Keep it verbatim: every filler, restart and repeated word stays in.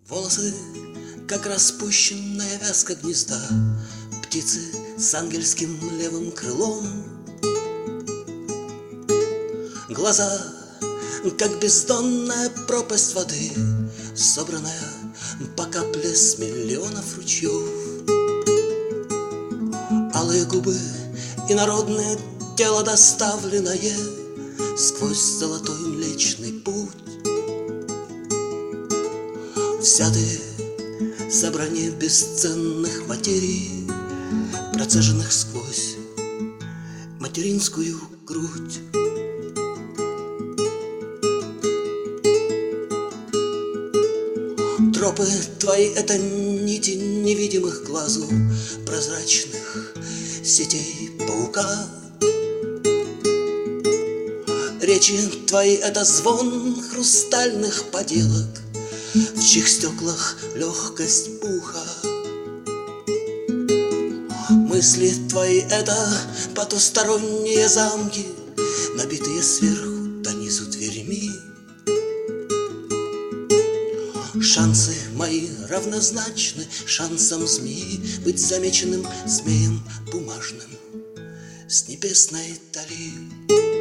Волосы, как распущенная вязка гнезда птицы с ангельским левым крылом. Глаза, как бездонная пропасть воды, собранная по капле с миллионов ручьев. Алые губы и народное тело, доставленное сквозь золотой млечный путь. Вся ты собрание бесценных материй, процеженных сквозь материнскую грудь. Тропы твои — это нити невидимых глазу прозрачных сетей паука. Речи твои — это звон хрустальных поделок, в чьих стеклах легкость пуха. Мысли твои — это потусторонние замки, набитые сверху донизу дверьми. Шансы мои равнозначны шансам змеи быть замеченным змеем бумажным с небесной дали.